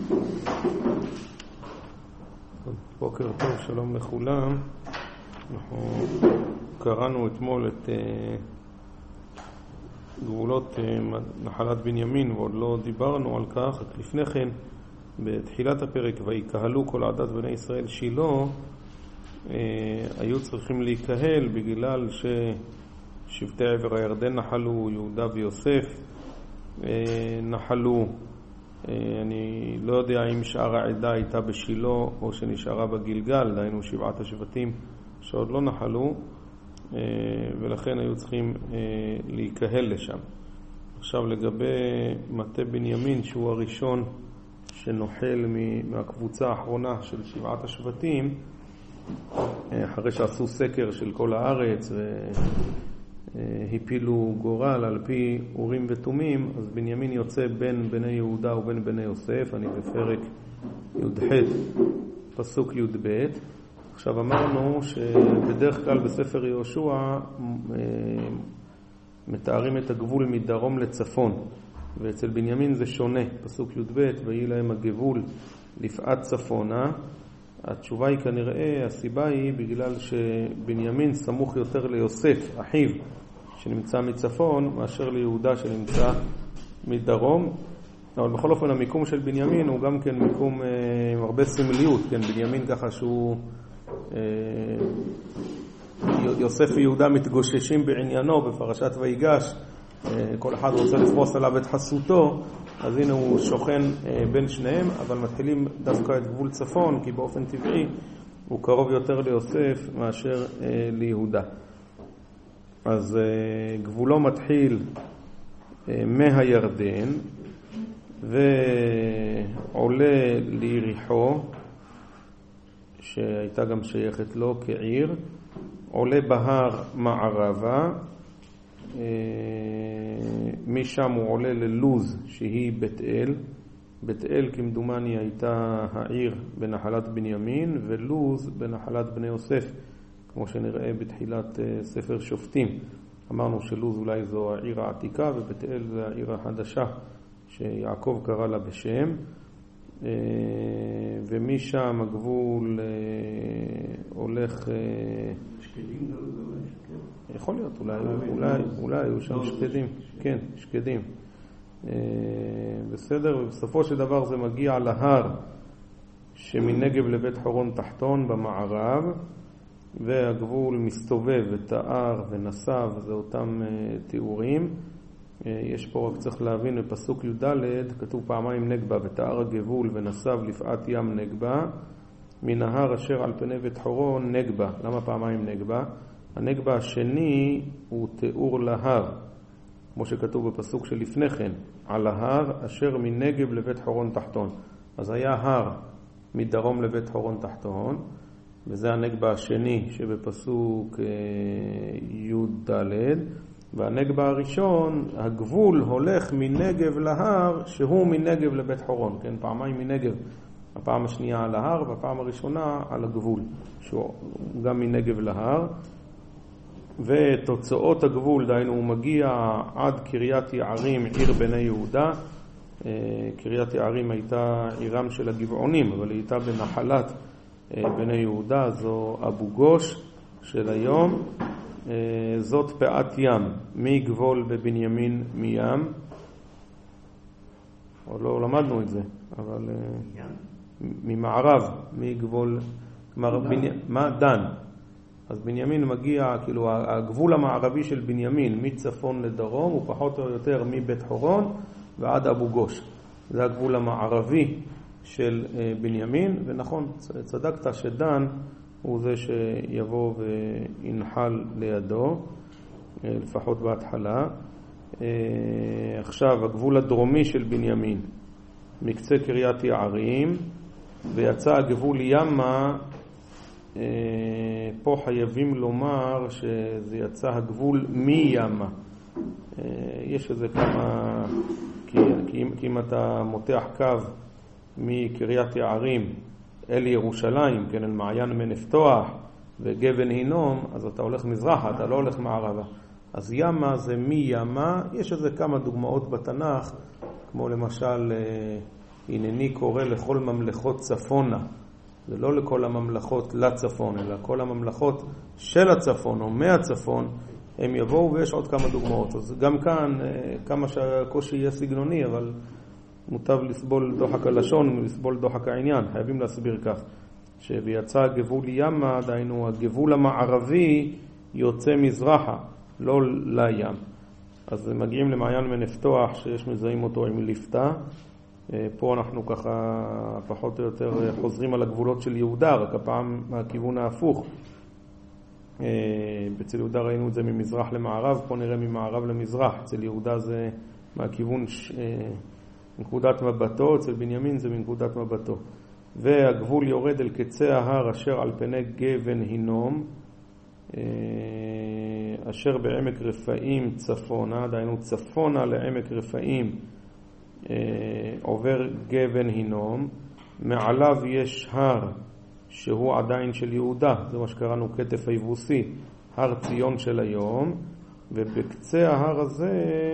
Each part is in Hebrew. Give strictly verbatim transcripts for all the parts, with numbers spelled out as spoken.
בוקר טוב, שלום לכולם. אנחנו קראנו אתמול את גבולות נחלת בנימין ועוד לא דיברנו על כך. רק לפני כן, בתחילת הפרק, ויקהלו כל עדת בני ישראל שילה, היו צריכים להיקהל בגלל ששבטי עבר הירדן נחלו, יהודה ויוסף נחלו. אני לא יודע אם שאר העדה הייתה בשילה או שנשארה בגלגל, דהיינו שבעת השבטים שעוד לא נחלו, ולכן היו צריכים להיקהל לשם. עכשיו לגבי מטה בנימין, שהוא הראשון שנוחל מהקבוצה האחרונה של שבעת השבטים, אחרי שעשו סקר של כל הארץ והפילו גורל על פי אורים ותומים, אז בנימין יוצא בין בני יהודה ובין בני יוסף. אני בפרק י"ח פסוק י"ב. עכשיו אמרנו שבדרך כלל בספר יהושע מתארים את הגבול מדרום לצפון, ואצל בנימין זה שונה. פסוק י"ב, ויהי להם הגבול לפעת צפונה. התשובה היא כנראה, הסיבה היא בגלל שבנימין סמוך יותר ליוסף, אחיו, שנמצא מצפון, מאשר ליהודה שנמצא מדרום. אבל בכל אופן המיקום של בנימין הוא גם כן מיקום אה, עם הרבה סמליות. כן, בנימין ככה שהוא אה, יוסף ויהודה מתגוששים בעניינו בפרשת ויגש, אה, כל אחד רוצה לפרוס עליו את חסותו, אז הנה הוא שוכן אה, בין שניהם, אבל מתחילים דווקא את גבול צפון, כי באופן טבעי הוא קרוב יותר ליוסף מאשר אה, ליהודה. אז אה, גבולו מתחיל אה, מהירדן ועולה ליריחו, שהייתה גם שייכת לו כעיר, עולה בהר מערבה, משם הוא עולה ללוז שהיא בית אל. בית אל כמדומני הייתה העיר בנחלת בנימין, ולוז בנחלת בני יוסף, כמו שנראה בתחילת ספר שופטים. אמרנו שלוז אולי זו העיר העתיקה ובית אל זו העיר החדשה שיעקב קרא לה בשם. ומשם הגבול הולך, שקדים, יכול להיות, אולי אולי אולי היו שם שקדים, כן, שקדים. בסדר. ובסופו של דבר זה מגיע להר שמנגב לבית חורון תחתון במערב, והגבול מסתובב ותאר ונסב, זה אותם תיאורים. יש פה רק צריך להבין, בפסוק י"ד כתוב פעמיים נגבה, ותאר הגבול ונסב לפעת ים נגבה, מנהר אשר על פני בית חורון נגבה. למה פעמיים נגבה? הנגבה השני הוא תיאור להר, כמו שכתוב בפסוק שלפני כן, על ההר אשר מנגב לבית חורון תחתון. אז היה הר מדרום לבית חורון תחתון, וזה הנגבה השני שבפסוק י"ד. והנגבה הראשון, הגבול הולך מנגב להר שהוא מנגב לבית חורון. כן, פעמיים מנגב, הפעם השנייה על ההר והפעם הראשונה על הגבול שהוא גם מנגב להר. ותוצאות הגבול, דהיינו הוא מגיע עד קריית יערים, עיר בני יהודה. קריית יערים הייתה עירם של הגבעונים, אבל היא הייתה בנחלת בני יהודה, זו אבו גוש של היום. זאת פאת ים, מי גבול בבנימין מים? עוד לא למדנו את זה, אבל ממערב, מי גבול, מה? דן. אז בנימין מגיע, כאילו הגבול המערבי של בנימין מצפון לדרום הוא פחות או יותר מבית חורון ועד אבו גוש. זה הגבול המערבי של בנימין, ונכון, צדקת שדן הוא זה שיבוא וינחל לידו, לפחות בהתחלה. עכשיו הגבול הדרומי של בנימין מקצה קריית יערים, ויצא הגבול ימה. פה חייבים לומר שזה יצא הגבול מימה. יש איזה כמה, כי, כי, כי אם אתה מותח קו מקריית יערים אל ירושלים, כן, אל מעיין מנפתוח וגבן הינום, אז אתה הולך מזרחה, אתה לא הולך מערבה. אז ימה זה מי ימה. יש איזה כמה דוגמאות בתנ"ך, כמו למשל הנני קורא לכל ממלכות צפונה. זה לא לכל הממלכות לצפון, אלא כל הממלכות של הצפון או מהצפון, הם יבואו, ויש עוד כמה דוגמאות. אז גם כאן, כמה שהקושי יהיה סגנוני, אבל מוטב לסבול דוחק הלשון ולסבול דוחק העניין. חייבים להסביר כך, שביצא גבול ימה, דהיינו הגבול המערבי יוצא מזרחה, לא לים. אז מגיעים למעיין מנפתוח שיש מזהים אותו עם ליפתא. פה אנחנו ככה פחות או יותר חוזרים על הגבולות של יהודה, רק הפעם מהכיוון ההפוך. אצל יהודה ראינו את זה ממזרח למערב, פה נראה ממערב למזרח. אצל יהודה זה מהכיוון נקודת מבטו, אצל בנימין זה מנקודת מבטו. והגבול יורד אל קצה ההר אשר על פני גבן הינום, אשר בעמק רפאים צפונה, דהיינו צפונה לעמק רפאים עובר גבן הינום. מעליו יש הר שהוא עדיין של יהודה, זה מה שקראנו כתף היבוסי, הר ציון של היום, ובקצה ההר הזה,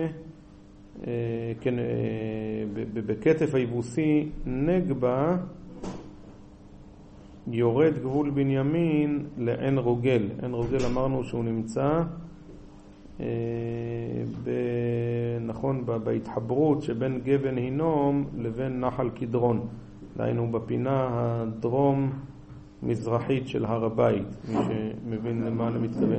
כן, בכתף היבוסי נגבה יורד גבול בנימין לעין רוגל. עין רוגל אמרנו שהוא נמצא ב... נכון, בהתחברות שבין גבן הינום לבין נחל קדרון, דהיינו בפינה הדרום מזרחית של הר הבית, מי שמבין למה אני מתכוון.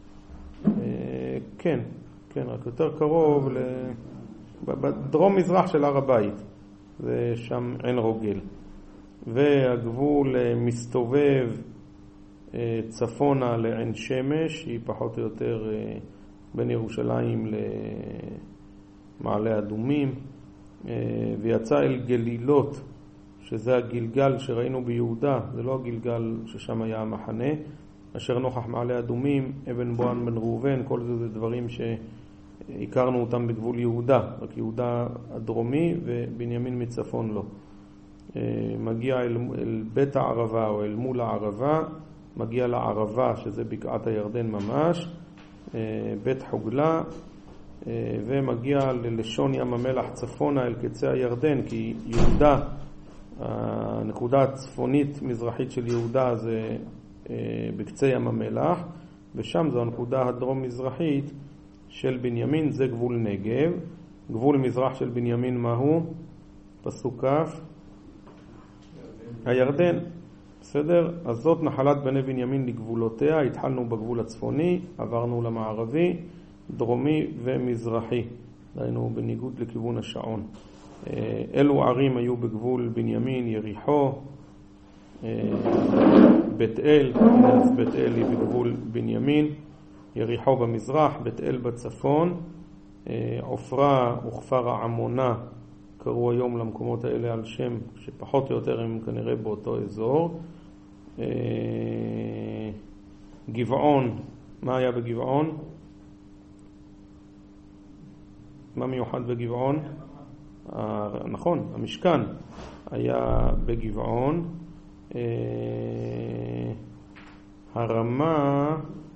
כן, כן, רק יותר קרוב ל... בדרום מזרח של הר הבית, ושם עין רוגל. והגבול מסתובב צפונה לעין שמש, היא פחות או יותר בין ירושלים למעלה אדומים, ויצא אל גלילות, שזה הגלגל שראינו ביהודה, זה לא הגלגל ששם היה המחנה, אשר נוכח מעלה אדומים, אבן בוען בן ראובן, כל זה זה דברים שהכרנו אותם בגבול יהודה, רק יהודה הדרומי ובנימין מצפון לא. מגיע אל, אל בית הערבה או אל מול הערבה, מגיע לערבה שזה בקעת הירדן ממש, בית חוגלה, ומגיע ללשון ים המלח צפונה אל קצה הירדן, כי יהודה, הנקודה הצפונית מזרחית של יהודה זה בקצה ים המלח, ושם זו הנקודה הדרום מזרחית של בנימין, זה גבול נגב. גבול מזרח של בנימין מהו? פסוק כף הירדן. בסדר? אז זאת נחלת בני בנימין לגבולותיה. התחלנו בגבול הצפוני, עברנו למערבי, דרומי ומזרחי, דהיינו בניגוד לכיוון השעון. אלו ערים היו בגבול בנימין, יריחו, בית אל, אז בית אל היא בגבול בנימין, יריחו במזרח, בית אל בצפון, עופרה וכפר העמונה קראו היום למקומות האלה על שם שפחות או יותר הם כנראה באותו אזור. גבעון, מה היה בגבעון? מה מיוחד בגבעון? נכון, המשכן היה בגבעון. הרמה,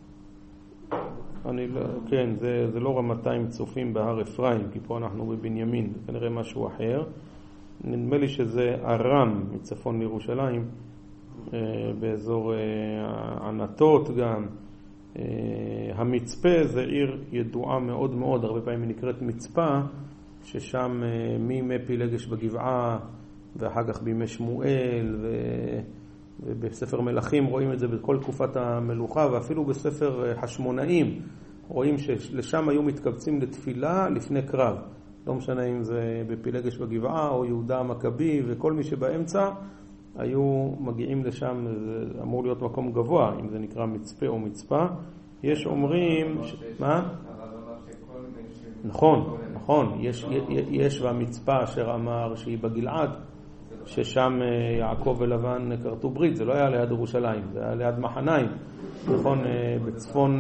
אני לא, כן, זה, זה לא רמתיים צופים בהר אפרים, כי פה אנחנו בבנימין, כנראה משהו אחר. נדמה לי שזה ארם מצפון לירושלים, באזור ענתות גם. המצפה זה עיר ידועה מאוד מאוד, הרבה פעמים היא נקראת מצפה, ששם מימי פילגש בגבעה, ואחר כך בימי שמואל, ו... ובספר מלכים רואים את זה בכל תקופת המלוכה, ואפילו בספר חשמונאים רואים שלשם היו מתקבצים לתפילה לפני קרב. לא משנה אם זה בפילגש בגבעה או יהודה המכבי, וכל מי שבאמצע היו מגיעים לשם. זה אמור להיות מקום גבוה, אם זה נקרא מצפה או מצפה. יש אומרים ש... מה? נכון, נכון. יש, יש והמצפה אשר אמר שהיא בגלעד, ששם יעקב ולבן כרתו ברית. זה לא היה ליד ירושלים, זה היה ליד מחניים, נכון, בצפון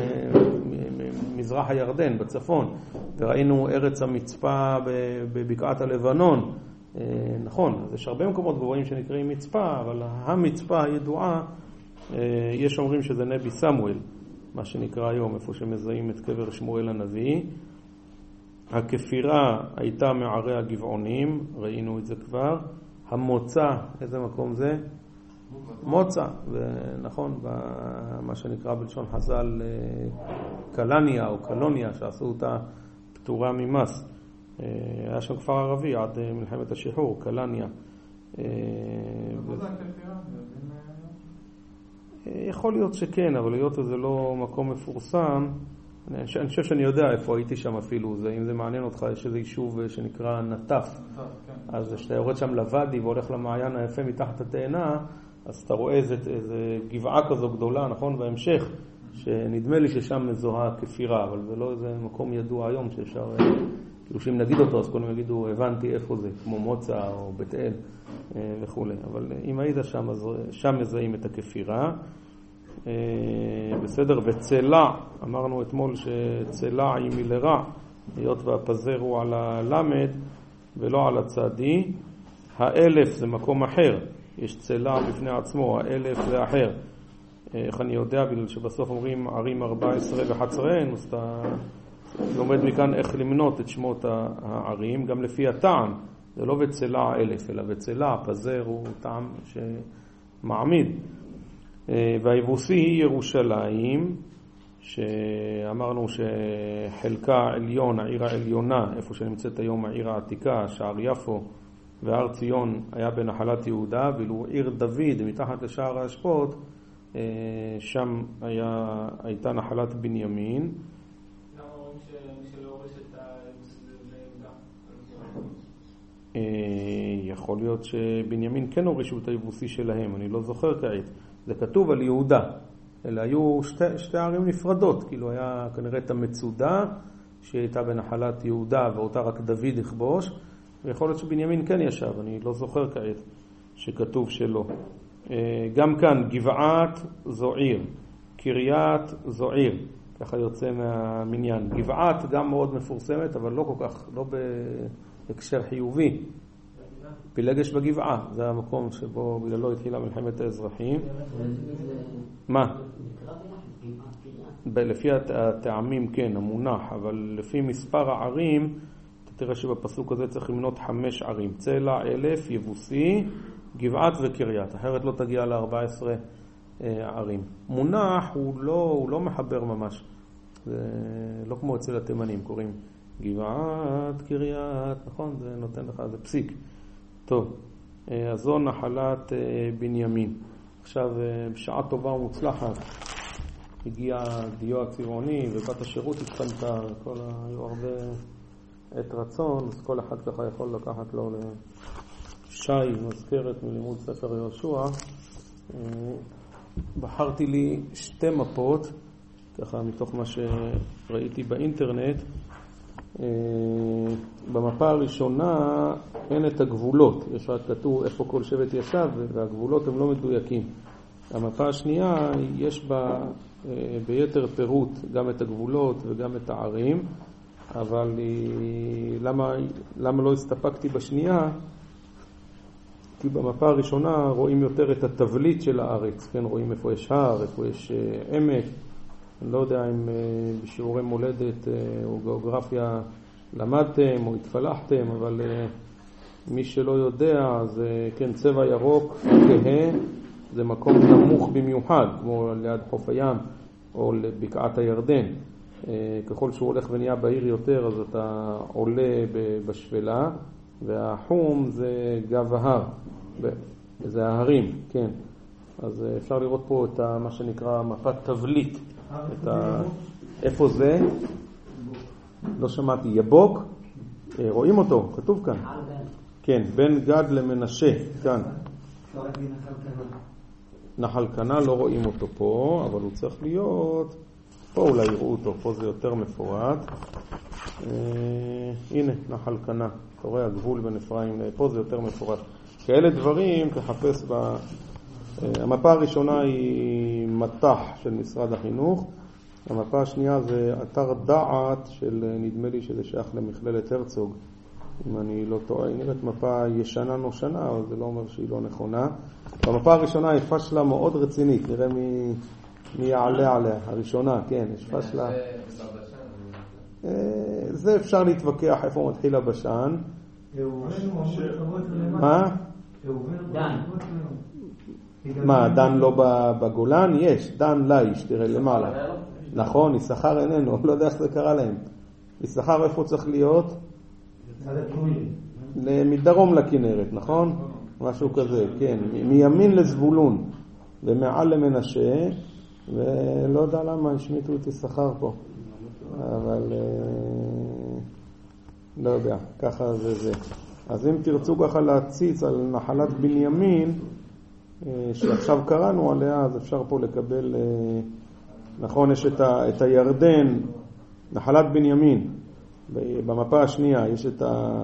מזרח הירדן, בצפון. וראינו ארץ המצפה בבקעת הלבנון, נכון. אז יש הרבה מקומות גבוהים שנקראים מצפה, אבל המצפה הידועה, יש אומרים שזה נבי סמואל, מה שנקרא היום, איפה שמזהים את קבר שמואל הנביא. הכפירה הייתה מערי הגבעונים, ראינו את זה כבר. המוצא, איזה מקום זה? מוצא, ונכון, במה שנקרא בלשון חז"ל קלניה או קלוניה, שעשו אותה פטורה ממס. היה שם כפר ערבי עד מלחמת השחרור, קלניה. יכול להיות שכן, אבל להיות שזה לא מקום מפורסם, אני חושב שאני יודע איפה הייתי שם אפילו, אם זה מעניין אותך, יש איזה יישוב שנקרא נטף. אז כשאתה יורד שם לוואדי והולך למעיין היפה מתחת התאנה, אז אתה רואה איזה, איזה גבעה כזו גדולה, נכון, בהמשך, שנדמה לי ששם מזוהה כפירה, אבל זה לא איזה מקום ידוע היום שאפשר, כאילו שאם נגיד אותו, אז כולם יגידו, הבנתי איפה זה, כמו מוצא או בית אל וכו'. אבל אם היית שם, אז שם מזהים את הכפירה. בסדר, וצלע, אמרנו אתמול שצלע היא מלרע, היות והפזר הוא על הלמד ולא על הצדי. האלף זה מקום אחר, יש צלע בפני עצמו, האלף זה אחר. איך אני יודע? בגלל שבסוף אומרים ערים ארבע עשרה ו-אחת עשרה, אז אתה לומד מכאן איך למנות את שמות הערים, גם לפי הטעם. זה לא בצלע אלף, אלא בצלע, הפזר הוא טעם שמעמיד. והיבוסי היא ירושלים, שאמרנו שחלקה עליון, העיר העליונה, איפה שנמצאת היום העיר העתיקה, שער יפו והר ציון, היה בנחלת יהודה, ואילו עיר דוד מתחת לשער האשפות, שם היה, הייתה נחלת בנימין. למה אומרים שמי שלא הורש את היבוסי זה ליהודה? יכול להיות שבנימין כן הורישו את היבוסי שלהם, אני לא זוכר כעת. זה כתוב על יהודה, אלא היו שתי, שתי ערים נפרדות, כאילו היה כנראה את המצודה שהייתה בנחלת יהודה ואותה רק דוד יכבוש, ויכול להיות שבנימין כן ישב, אני לא זוכר כעת שכתוב שלא. גם כאן גבעת זו עיר, קריית זו עיר, ככה יוצא מהמניין. גבעת גם מאוד מפורסמת, אבל לא כל כך, לא בהקשר חיובי. פילגש בגבעה, זה המקום שבו בגללו התחילה מלחמת האזרחים. מה? לפי הטעמים כן, המונח, אבל לפי מספר הערים, אתה תראה שבפסוק הזה צריך למנות חמש ערים. צלע, אלף, יבוסי, גבעת וקריית, אחרת לא תגיע ל-ארבע עשרה ערים. מונח הוא לא, הוא לא מחבר ממש, זה לא כמו אצל התימנים, קוראים גבעת, קריית, נכון? זה נותן לך, זה פסיק. טוב, אז זו נחלת בנימין. עכשיו, בשעה טובה ומוצלחת, הגיע דיו הצבעוני ובת השירות התפנתה, כל ה... היו הרבה עת רצון, אז כל אחד ככה יכול לקחת לו לשי מזכרת מלימוד ספר יהושע. בחרתי לי שתי מפות, ככה מתוך מה שראיתי באינטרנט. במפה הראשונה אין את הגבולות, יש רק כתוב איפה כל שבט ישב והגבולות הם לא מדויקים. המפה השנייה יש בה ביתר פירוט גם את הגבולות וגם את הערים, אבל למה, למה לא הסתפקתי בשנייה? כי במפה הראשונה רואים יותר את התבליט של הארץ, כן, רואים איפה יש הר, איפה יש עמק. אני לא יודע אם בשיעורי מולדת או גיאוגרפיה למדתם או התפלחתם, אבל מי שלא יודע, זה כן, צבע ירוק כהה, זה מקום נמוך במיוחד, כמו ליד חוף הים או לבקעת הירדן. ככל שהוא הולך ונהיה בעיר יותר, אז אתה עולה בשפלה, והחום זה גב ההר, זה ההרים, כן. אז אפשר לראות פה את מה שנקרא מפת תבליט. את ה... איפה זה? לא שמעתי. יבוק? רואים אותו, כתוב כאן. כן, בן גד למנשה, כאן. נחל קנה, לא רואים אותו פה, אבל הוא צריך להיות... פה אולי יראו אותו, פה זה יותר מפורט. הנה, נחל קנה. אתה רואה, הגבול בין אפרים, פה זה יותר מפורט. כאלה דברים תחפש ב... המפה הראשונה היא מטח של משרד החינוך, המפה השנייה זה אתר דעת של, נדמה לי שזה שייך למכללת הרצוג, אם אני לא טועה. היא נראית מפה ישנה נושנה, אבל זה לא אומר שהיא לא נכונה. במפה הראשונה היא פשלה מאוד רצינית, נראה מי, מי יעלה עליה. הראשונה, כן, יש פשלה. זה אפשר להתווכח איפה מתחיל הבשן. מה? דן. מה, דן לא בגולן? יש, דן לאיש, תראה למעלה. נכון, יששכר איננו, לא יודע איך זה קרה להם. יששכר איפה צריך להיות? מדרום לכנרת, נכון? משהו כזה, כן. מימין לזבולון ומעל למנשה, ולא יודע למה השמיטו את יששכר פה. אבל לא יודע, ככה זה זה. אז אם תרצו ככה להציץ על נחלת בנימין, שעכשיו קראנו עליה, אז אפשר פה לקבל, נכון, יש את, ה, את הירדן, נחלת בנימין, במפה השנייה יש את ה,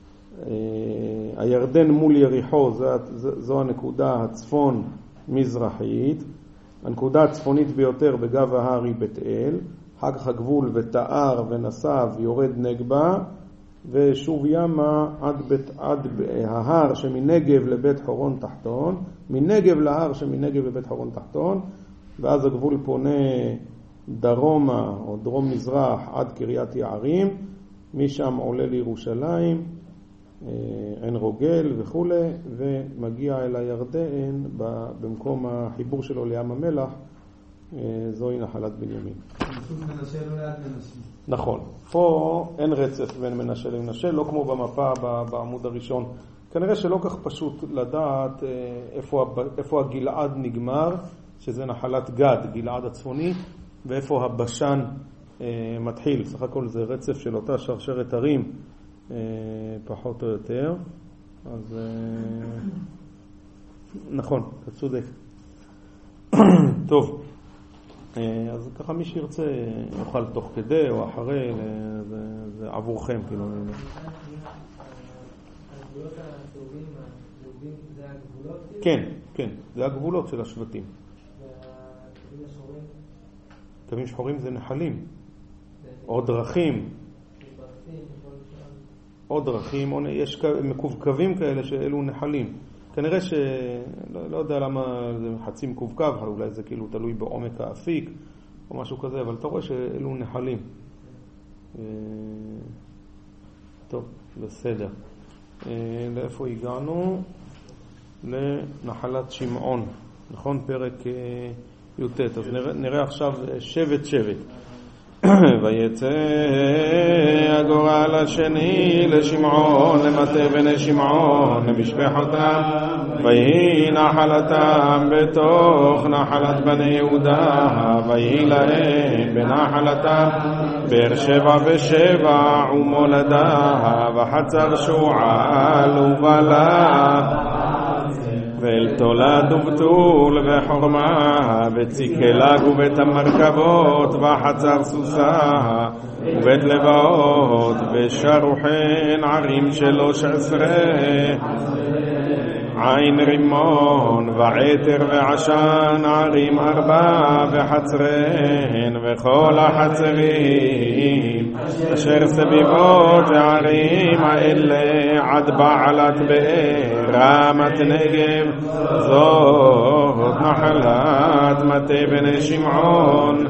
הירדן מול יריחו, זו, זו הנקודה הצפון מזרחית, הנקודה הצפונית ביותר בגב ההר היא בית אל, אחר כך הגבול ותאר ונסב יורד נגבה, ושוב ימה עד, בית, עד ההר שמנגב לבית חורון תחתון, מנגב להר שמנגב לבית חורון תחתון, ואז הגבול פונה דרומה או דרום מזרח עד קריית יערים, משם עולה לירושלים, עין רוגל וכו', ומגיע אל הירדן במקום החיבור שלו לים המלח, זוהי נחלת בנימין. נכון, פה אין רצף בין מנשה למנשה, לא כמו במפה בעמוד הראשון. כנראה שלא כך פשוט לדעת איפה, איפה הגלעד נגמר, שזה נחלת גד, גלעד הצפוני, ואיפה הבשן מתחיל. סך הכל זה רצף של אותה שרשרת הרים, פחות או יותר. אז נכון, אתה צודק. טוב. אז ככה מי שירצה יוכל תוך כדי או אחרי, זה, זה עבורכם כאילו. הגבולות הצהובים, זה הגבולות? כן, כן, זה הגבולות של השבטים. והקווים השחורים? קווים שחורים זה נחלים, או דרכים. או דרכים, יש מקווקווים כאלה שאלו נחלים. כנראה ש... לא, לא יודע למה זה חצי מקווקו, אולי זה כאילו תלוי בעומק האפיק או משהו כזה, אבל אתה רואה שאלו נחלים. טוב, בסדר. לאיפה הגענו? לנחלת שמעון, נכון? פרק י"ט. אז נראה, נראה עכשיו שבט שבט. ויצא הגורל השני לשמעון, למטה בני שמעון, למשפחותם, ויהי נחלתם בתוך נחלת בני יהודה, ויהי להם בנחלתם באר שבע ושבע ומולדה, וחצר שועל ובלה, ואל תולד ובתול וחורמה, וציקלג ובית המרכבות, וחצר סוסה, ובית לבאות, ושרוחן ערים שלוש עשרה, עין רימון, ועתר ועשן ערים ארבע, וחצרן, וכל החצרים, אשר סביבות הערים האלה, עד בעלת באר, רמת נגב, זאת נחלת מטה בני שמעון,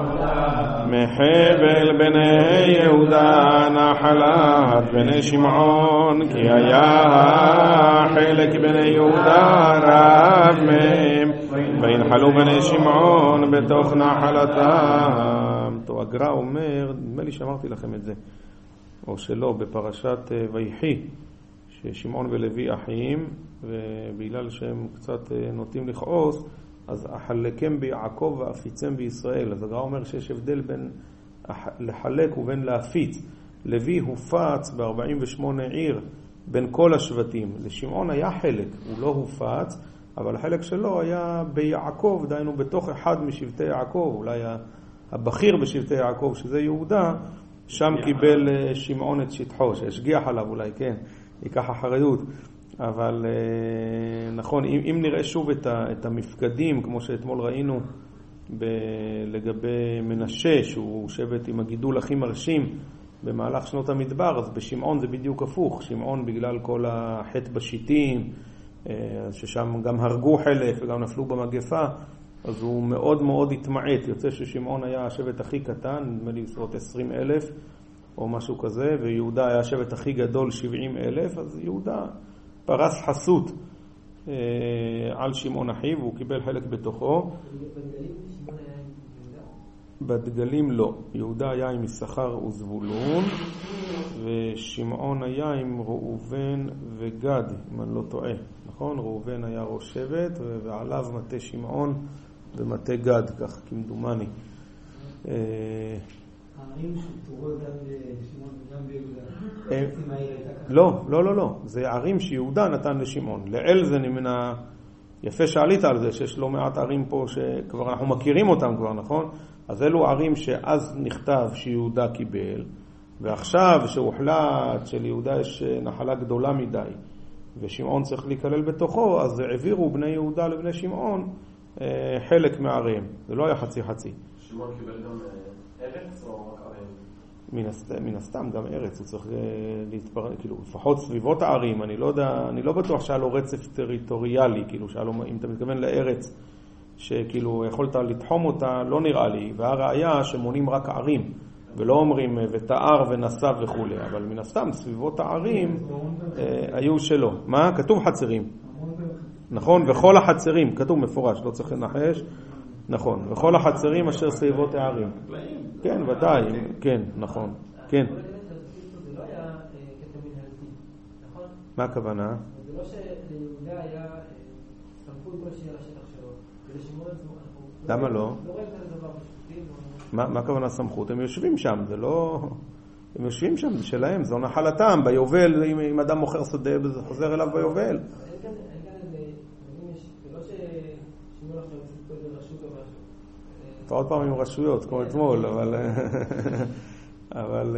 מחבל בני יהודה נחלת בני שמעון, כי היה חלק בני יהודה רב מהם, וינחלו בני שמעון בתוך נחלתם. טוב, הגר"א אומר, נדמה לי שאמרתי לכם את זה, או שלא, בפרשת ויחי, ששמעון ולוי אחים, ובגלל שהם קצת נוטים לכעוס, אז אחלקם ביעקב ואפיצם בישראל. אז הגר"א אומר שיש הבדל בין לחלק ובין להפיץ. לוי הופץ ב-ארבעים ושמונה עיר בין כל השבטים. לשמעון היה חלק, הוא לא הופץ, אבל החלק שלו היה ביעקב, דיינו בתוך אחד משבטי יעקב, אולי הבכיר בשבטי יעקב, שזה יהודה, שם קיבל שמעון את שטחו, שהשגיח עליו אולי, כן, ייקח אחריות. אבל נכון, אם, אם נראה שוב את, ה, את המפקדים, כמו שאתמול ראינו ב, לגבי מנשה, שהוא שבט עם הגידול הכי מרשים במהלך שנות המדבר, אז בשמעון זה בדיוק הפוך. שמעון בגלל כל החטא בשיטים, ששם גם הרגו חלק וגם נפלו במגפה, אז הוא מאוד מאוד התמעט. יוצא ששמעון היה השבט הכי קטן, נדמה לי בסביבות עשרים אלף, או משהו כזה, ויהודה היה השבט הכי גדול, שבעים אלף, אז יהודה פרס חסות אה, על שמעון אחיו, והוא קיבל חלק בתוכו. בדגלים שמעון היה עם יהודה? בדגלים לא. יהודה היה עם יששכר וזבולון, ושמעון היה עם ראובן וגד, אם אני לא טועה. נכון? ראובן היה ראש שבט, ועליו מטה שמעון ומטה גד, כך כמדומני. הערים שפטורו גם בשמעון וגם ביהודה. לא, לא, לא, לא. זה ערים שיהודה נתן לשמעון. לאל זה נמנה, יפה שעלית על זה, שיש לא מעט ערים פה שכבר אנחנו מכירים אותם כבר, נכון? אז אלו ערים שאז נכתב שיהודה קיבל, ועכשיו שהוחלט שליהודה יש נחלה גדולה מדי, ושמעון צריך להיכלל בתוכו, אז העבירו בני יהודה לבני שמעון חלק מהערים. זה לא היה חצי חצי. שמעון קיבל גם ארץ או רק ערים? מן הסתם, מן הסתם גם ארץ, הוא צריך להתפרק, כאילו, לפחות סביבות הערים, אני לא יודע, אני לא בטוח שהיה לו רצף טריטוריאלי, כאילו, שהיה לו, אם אתה מתכוון לארץ, שכאילו יכולת לתחום אותה, לא נראה לי, והראיה שמונים רק ערים, ולא אומרים ותאר ונסב וכו', אבל מן הסתם סביבות הערים היו שלו. מה? כתוב חצרים. נכון, וכל החצרים, כתוב מפורש, לא צריך לנחש. נכון, וכל החצרים אשר סביבות הערים. כן, ודאי, כן, נכון, כן. זה לא היה קטע מנהלתי, נכון? מה הכוונה? זה לא שליהודה היה סמכות כלשהי על השטח שלו, ולשמעון אנחנו... למה לא? לא רואים את הדבר פשוטים. מה הכוונה סמכות? הם יושבים שם, זה לא... הם יושבים שם, זה שלהם, זו נחלתם. ביובל, אם אדם מוכר שדה, זה חוזר אליו ביובל. אין כאן איזה... זה לא ששמעון עכשיו יוצאים כל זה רשות או משהו. עוד פעם עם רשויות, כמו אתמול, אבל... אבל...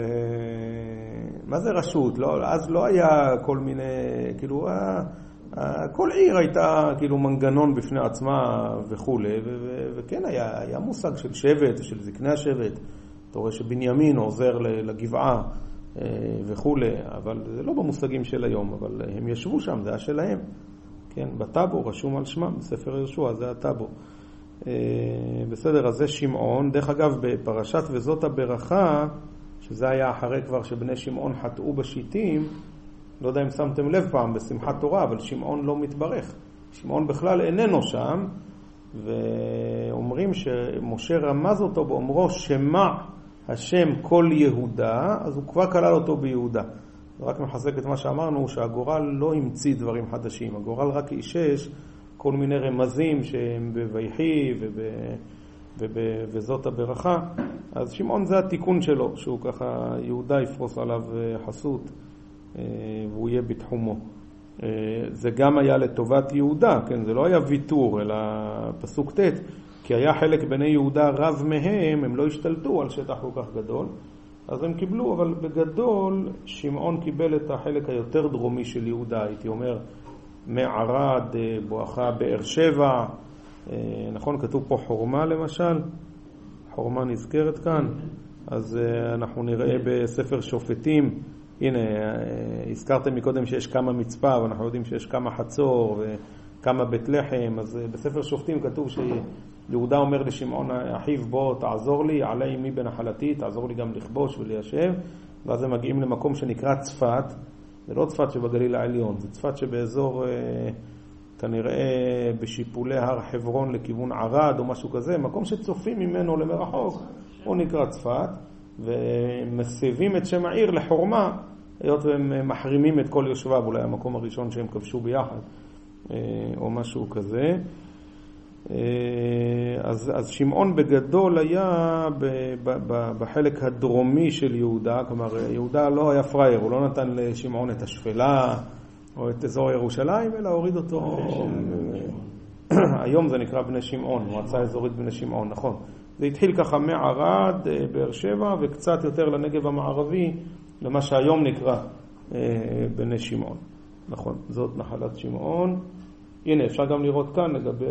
מה זה רשות? אז לא היה כל מיני... כאילו... כל עיר הייתה כאילו מנגנון בפני עצמה וכו', וכן היה, היה מושג של שבט, של זקני השבט. אתה רואה שבנימין עוזר לגבעה וכו', אבל זה לא במושגים של היום, אבל הם ישבו שם, זה היה שלהם. כן, בטאבו, רשום על שמם, בספר יהושע, זה הטאבו. בסדר, אז זה שמעון. דרך אגב, בפרשת וזאת הברכה, שזה היה אחרי כבר שבני שמעון חטאו בשיטים, לא יודע אם שמתם לב פעם בשמחת תורה, אבל שמעון לא מתברך. שמעון בכלל איננו שם, ואומרים שמשה רמז אותו באומרו שמע השם כל יהודה, אז הוא כבר כלל אותו ביהודה. זה רק מחזק את מה שאמרנו, שהגורל לא המציא דברים חדשים, הגורל רק אישש כל מיני רמזים שהם בויחי וב... וב... וזאת הברכה. אז שמעון זה התיקון שלו, שהוא ככה יהודה יפרוס עליו חסות, והוא יהיה בתחומו. זה גם היה לטובת יהודה, כן? זה לא היה ויתור, אלא פסוק ת', כי היה חלק בני יהודה רב מהם, הם לא השתלטו על שטח כל כך גדול, אז הם קיבלו, אבל בגדול שמעון קיבל את החלק היותר דרומי של יהודה, הייתי אומר, מערד, בואכה באר שבע, נכון? כתוב פה חורמה למשל, חורמה נזכרת כאן, אז אנחנו נראה בספר שופטים, הנה, הזכרתם מקודם שיש כמה מצפה, ואנחנו יודעים שיש כמה חצור וכמה בית לחם, אז בספר שופטים כתוב שיהודה אומר לשמעון אחיו, בוא תעזור לי, עלי אמי בנחלתי, תעזור לי גם לכבוש וליישב, ואז הם מגיעים למקום שנקרא צפת, זה לא צפת שבגליל העליון, זה צפת שבאזור כנראה בשיפולי הר חברון לכיוון ערד או משהו כזה, מקום שצופים ממנו למרחוק, הוא נקרא צפת, ומסבים את שם העיר לחורמה, היות והם מחרימים את כל יושביו, אולי המקום הראשון שהם כבשו ביחד, או משהו כזה. אז, אז שמעון בגדול היה ב, ב, ב, בחלק הדרומי של יהודה, כלומר יהודה לא היה פרייר, הוא לא נתן לשמעון את השפלה או את אזור ירושלים, אלא הוריד אותו. היום זה נקרא בני שמעון, מועצה אזורית בני שמעון, נכון. זה התחיל ככה מערד, באר שבע, וקצת יותר לנגב המערבי, למה שהיום נקרא בני שמעון. נכון, זאת נחלת שמעון. הנה, אפשר גם לראות כאן לגבי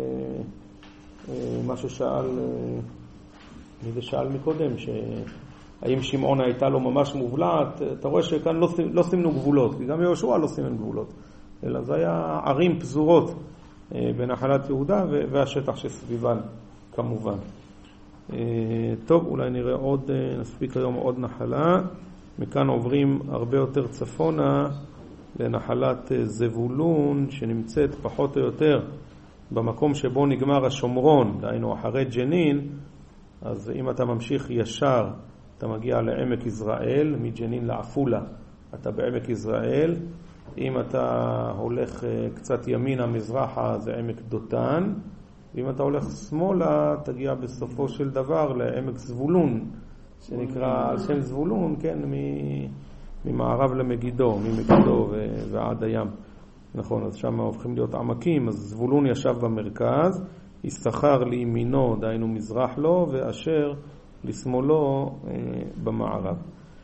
מה ששאל, מי זה שאל מקודם, שהאם שמעון הייתה לו ממש מובלעת. אתה רואה שכאן לא, לא סימנו גבולות, כי גם יהושע לא סימן גבולות, אלא זה היה ערים פזורות בנחלת יהודה והשטח שסביבן כמובן. טוב, אולי נראה עוד, נספיק היום עוד נחלה. מכאן עוברים הרבה יותר צפונה לנחלת זבולון, שנמצאת פחות או יותר במקום שבו נגמר השומרון, דהיינו אחרי ג'נין. אז אם אתה ממשיך ישר, אתה מגיע לעמק יזרעאל, מג'נין לעפולה, אתה בעמק יזרעאל. אם אתה הולך קצת ימינה מזרחה, זה עמק דותן. ואם אתה הולך שמאלה, תגיע בסופו של דבר לעמק זבולון, שנקרא על שם זבולון, כן, ממערב למגידו, ממגידו ועד הים. נכון, אז שם הופכים להיות עמקים. אז זבולון ישב במרכז, יששכר לימינו, דהיינו מזרח לו, ואשר לשמאלו במערב.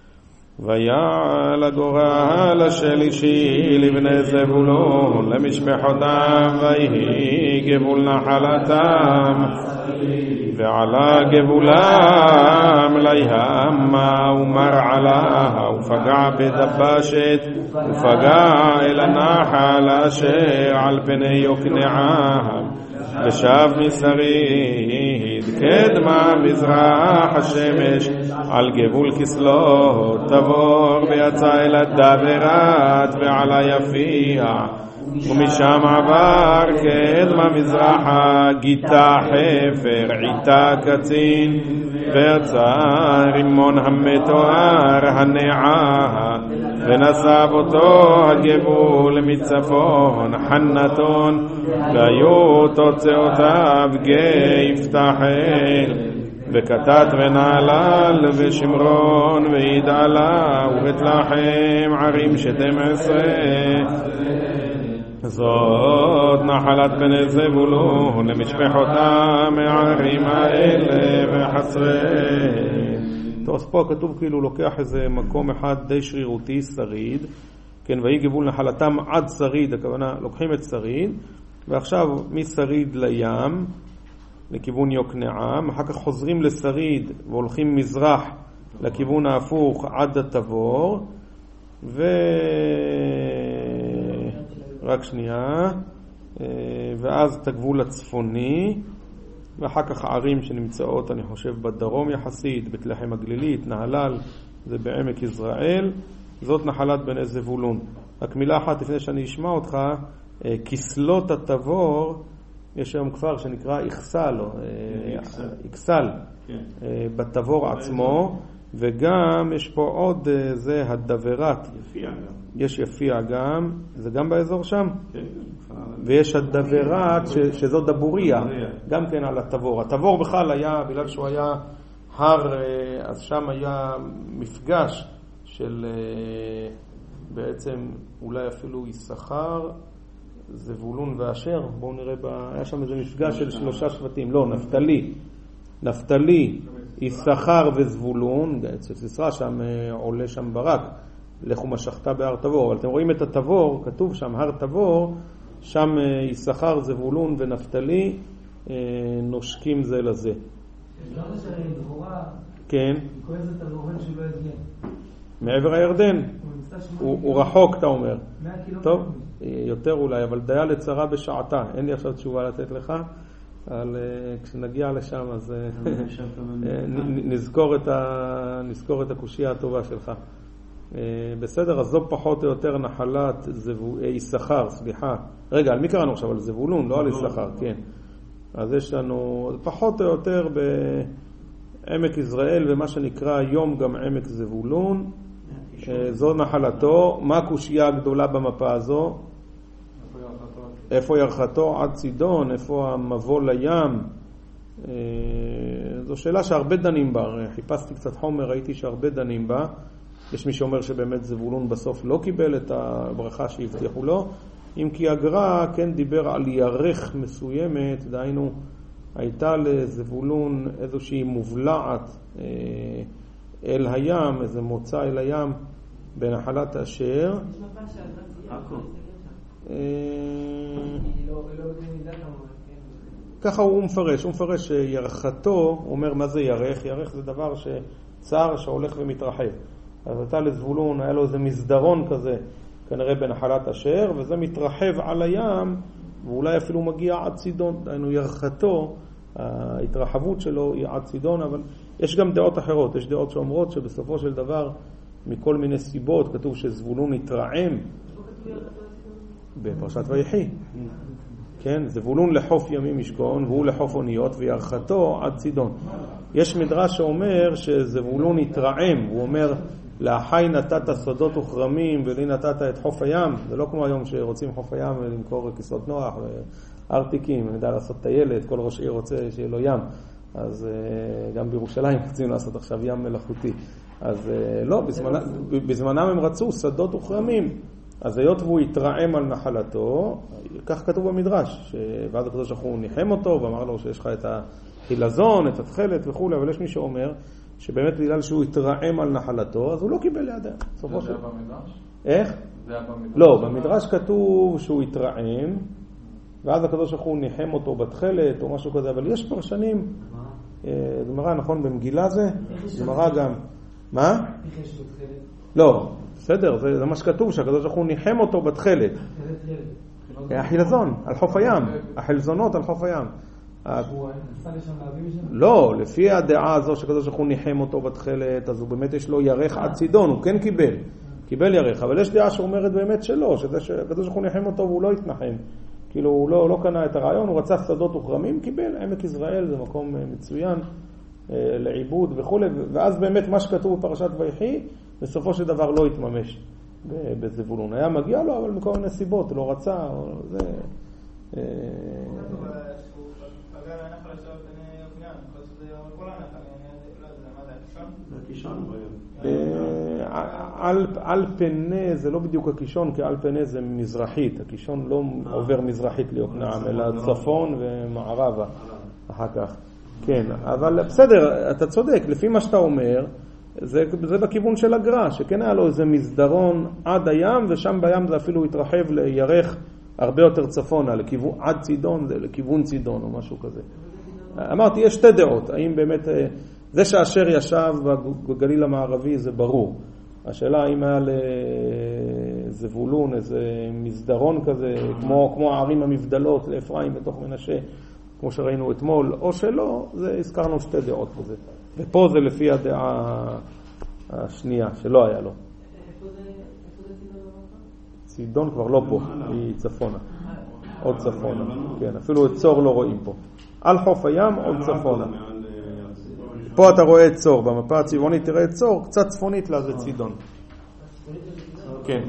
ויעל הגורל השלישי לבני זבולון למשפחותם, ויהי גבול נחלתם, ועלה גבולם ליהמה ומרעלה, ופגע בדבשת, ופגע אל הנחל אשר על פני יוקנעם, ושב מסריד קדמה מזרח השמש על גבול כסלו תבור, ויצא אל הדברת ועל היפיע, ומשם עבר קדמה מזרחה גיטה חפר עיטה קצין, ויצא רימון המתואר הנעה, ונסב אותו הגבול מצפון חנתון, והיו תוצאותיו גיא יפתחאל, וכתת ונעלל ושמרון וידעלה ובית לחם ערים שתים עשרה. זאת נחלת בני זבולון למשפחותם הערים האלה וחסרי. טוב, אז פה כתוב כאילו לוקח איזה מקום אחד די שרירותי, שריד, כן, ויהי גבול נחלתם עד שריד, הכוונה לוקחים את שריד, ועכשיו משריד לים לכיוון יוקנעם, אחר כך חוזרים לשריד והולכים מזרח לכיוון ההפוך עד התבור, ו... רק שנייה, ואז את הגבול הצפוני, ואחר כך הערים שנמצאות, אני חושב, בדרום יחסית, בית לחם הגלילית, נהלל, זה בעמק יזרעאל. זאת נחלת בני זבולון. רק מילה אחת לפני שאני אשמע אותך, כסלות התבור, יש היום כפר שנקרא איכסל, איכסל, בתבור עצמו, וגם יש פה עוד, זה הדברת. יפיע גם. יש יפיע גם, זה גם באזור שם? כן. ויש הדברת ש, שזו דבוריה, גם כן על התבור. התבור בכלל היה, בגלל שהוא היה הר, אז שם היה מפגש של בעצם אולי אפילו יששכר, זבולון ואשר. בואו נראה, היה שם איזה מפגש של שלושה שבטים, לא, נפתלי. נפתלי, יששכר וזבולון, סיסרא שם עולה שם ברק, לכו משכת בהר תבור. אבל אתם רואים את התבור, כתוב שם הר תבור, שם יששכר, זבולון ונפתלי נושקים זה לזה. לא משנה, דבורה, כן. היא כועסת על אורן שלא יגיע. מעבר הירדן. הוא רחוק, אתה אומר. מאה קילומטר. טוב, יותר אולי, אבל דיה לצרה בשעתה. אין לי עכשיו תשובה לתת לך. אבל כשנגיע לשם אז נזכור את ה נזכור את הקושיה הטובה שלך. בסדר, אז זו פחות או יותר נחלת יששכר, סליחה. רגע, על מי קראנו עכשיו? על זבולון, לא על יששכר, כן. אז יש לנו פחות או יותר בעמק יזרעאל ומה שנקרא היום גם עמק זבולון. זו נחלתו. מה הקושיה הגדולה במפה הזו? איפה ירחתו? עד צידון, איפה המבוא לים? זו שאלה שהרבה דנים בה. חיפשתי קצת חומר, ראיתי שהרבה דנים בה. יש מי שאומר שבאמת זבולון בסוף לא קיבל את הברכה שהבטיחו לו, אם כי הגר"א כן דיבר על ירך מסוימת, דהיינו הייתה לזבולון איזושהי מובלעת אל הים, איזה מוצא אל הים בנחלת אשר. ככה הוא מפרש, הוא מפרש שירחתו, הוא אומר מה זה ירך? ירך זה דבר שצער שהולך ומתרחב. אז הייתה לזבולון, היה לו איזה מסדרון כזה, כנראה בנחלת אשר, וזה מתרחב על הים, ואולי אפילו מגיע עד צידון, דהיינו ירחתו, ההתרחבות שלו היא עד צידון, אבל יש גם דעות אחרות. יש דעות שאומרות שבסופו של דבר, מכל מיני סיבות, כתוב שזבולון התרעם בפרשת ויחי. כן, זבולון לחוף ימים ישכון, והוא לחוף אוניות, וירחתו עד צידון. יש מדרש שאומר שזבולון התרעם, הוא אומר, לאחי נתת שדות וכרמים, ולי נתת את חוף הים. זה לא כמו היום שרוצים חוף הים ולמכור כיסאות נוח וארטיקים, אני יודע לעשות טיילת, כל ראש עיר רוצה שיהיה לו ים. אז גם בירושלים רוצים לעשות עכשיו ים מלאכותי. אז לא, בזמנ... בזמנם הם רצו שדות וכרמים. אז היות והוא התרעם על נחלתו, כך כתוב במדרש, ואז הקדוש ברוך הוא ניחם אותו ואמר לו שיש לך את החילזון, את התכלת וכו', אבל יש מי שאומר שבאמת בגלל שהוא התרעם על נחלתו, אז הוא לא קיבל לידיה. זה היה במדרש? איך? זה היה במדרש? לא, במדרש כתוב שהוא התרעם, ואז הקדוש ברוך הוא ניחם אותו בתכלת או משהו כזה, אבל יש פרשנים, גמרא, נכון, במגילה זה? גמרא גם. מה? לא, בסדר, זה, זה מה שכתוב, שהקדוש ברוך הוא ניחם אותו בתכלת. החילזון, על חוף הים, החילזונות על חוף הים. לא, לפי הדעה הזו שהקדוש ברוך הוא ניחם אותו בתכלת, אז הוא באמת יש לו ירך עד צידון, הוא כן קיבל, קיבל ירך, אבל יש דעה שאומרת באמת שלא, שזה שהקדוש ברוך הוא ניחם אותו והוא לא התנחם. כאילו הוא לא, לא קנה את הרעיון, הוא רצה שדות וכרמים, קיבל. עמק יזרעאל זה מקום מצוין לעיבוד וכו', ואז באמת מה שכתוב בפרשת ויחי, בסופו של דבר לא התממש בזבולון. היה מגיע לו, אבל מכל מיני סיבות, לא רצה, זה... על פני זה לא בדיוק הקישון, כי על פני זה מזרחית. הקישון לא עובר מזרחית ליוקנעם, אלא צפון ומערבה אחר כך. כן, אבל בסדר, אתה צודק, לפי מה שאתה אומר, זה, זה בכיוון של הגר"א, שכן היה לו איזה מסדרון עד הים, ושם בים זה אפילו התרחב לירך הרבה יותר צפונה, לכיוון, עד צידון, זה לכיוון צידון או משהו כזה. אמרתי, יש שתי דעות, האם באמת, זה שאשר ישב בגליל המערבי זה ברור. השאלה האם היה לזבולון איזה מסדרון כזה, כמו, כמו הערים המבדלות לאפרים בתוך מנשה, כמו שראינו אתמול, או שלא, זה הזכרנו שתי דעות בזה. ופה זה לפי הדעה השנייה, שלא היה לו. איפה זה צידון? צידון כבר לא פה, היא צפונה. עוד צפונה, כן, אפילו את צור לא רואים פה. על חוף הים, עוד צפונה. פה אתה רואה את צור, במפה הצבעונית תראה את צור, קצת צפונית לה זה צידון. כן.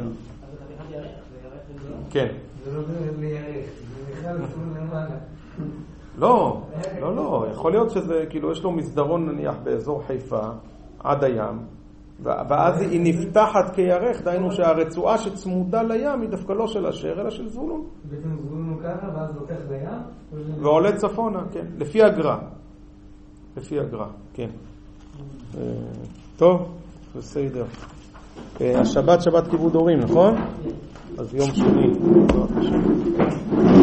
כן. זה לא לירך, זה בכלל צפון למעלה. לא, לא, לא, יכול להיות שזה, כאילו יש לו מסדרון נניח באזור חיפה עד הים, ואז היא נפתחת כירך, דהיינו שהרצועה שצמודה לים היא דווקא לא של אשר, אלא של זבולון. בעצם זבולון הוא ככה, ואז לוקח לים? ועולה צפונה, כן, לפי הגר"א. לפי הגר"א, כן. טוב, בסדר. השבת, שבת כיבוד הורים, נכון? אז יום שני.